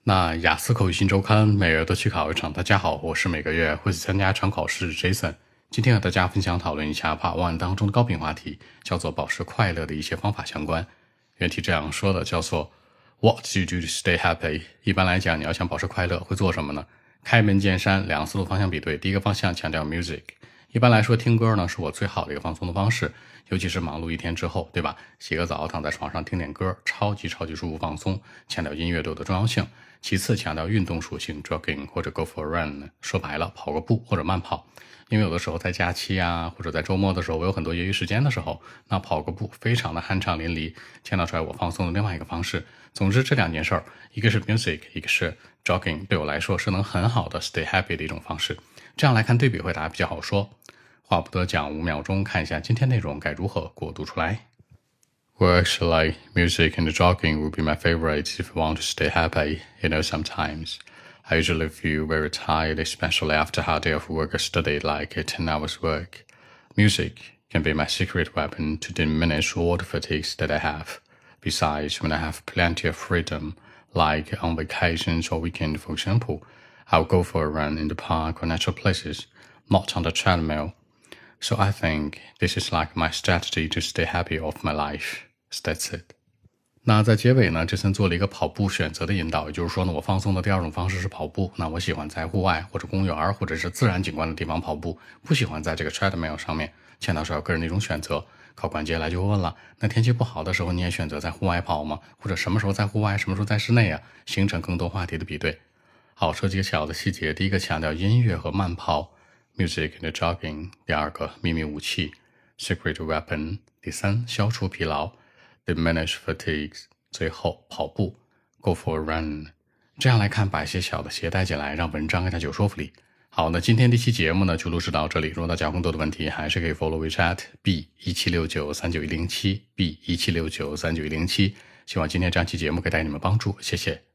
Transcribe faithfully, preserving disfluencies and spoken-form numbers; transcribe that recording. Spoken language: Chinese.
那雅思口语新周刊每月都去考一场。大家好，我是每个月会去参加一场考试 Jason。今天和大家分享讨论一下 Part One 当中的高频话题，叫做保持快乐的一些方法相关。原题这样说的，叫做 What do you do to stay happy？ 一般来讲，你要想保持快乐，会做什么呢？开门见山，两个思路方向比对。第一个方向强调 music。一般来说，听歌呢是我最好的一个放松的方式，尤其是忙碌一天之后，对吧？洗个澡，躺在床上听点歌，超级超级舒服放松。强调音乐对我的重要性。其次强调运动属性 jogging 或者 go for a run， 说白了跑个步或者慢跑。因为有的时候在假期啊，或者在周末的时候，我有很多业余时间的时候，那跑个步非常的酣畅淋漓，强调出来我放松的另外一个方式。总之这两件事儿，一个是 music， 一个是 jogging， 对我来说是能很好的 stay happy 的一种方式。这样来看对比回答比较好说。话不多讲，五秒钟看一下今天内容该如何给我读出来。Well, actually, music and jogging would be my favorite if I want to stay happy, you know, sometimes. I usually feel very tired, especially after a hard day of work or study, like a ten hours work. Music can be my secret weapon to diminish all the fatigues that I have. Besides, when I have plenty of freedom, like on vacations or weekend, for example, I'll go for a run in the park or natural places, not on the treadmill.So I think this is like my strategy to stay happy of my life. That's it. 那在结尾呢，这次做了一个跑步选择的引导，也就是说呢，我放松的第二种方式是跑步。那我喜欢在户外或者公园或者是自然景观的地方跑步，不喜欢在这个 treadmill 上面。强调是要个人的一种选择。考官接下来就问了，那天气不好的时候你也选择在户外跑吗？或者什么时候在户外，什么时候在室内啊？形成更多话题的比对。好，说几个小的细节。第一个强调音乐和慢跑Music and jogging， 第二个秘密武器 Secret weapon， 第三消除疲劳 Diminish fatigues， 最后跑步 Go for a run。 这样来看，把一些小的携带进来，让文章更加有说服力。好，那今天这期节目呢就录制到这里。如果大家有更多的问题，还是可以 follow WeChat B 一七六九三九一零七 B 一七六九三九一零七。希望今天这样期节目可以带给你们帮助，谢谢。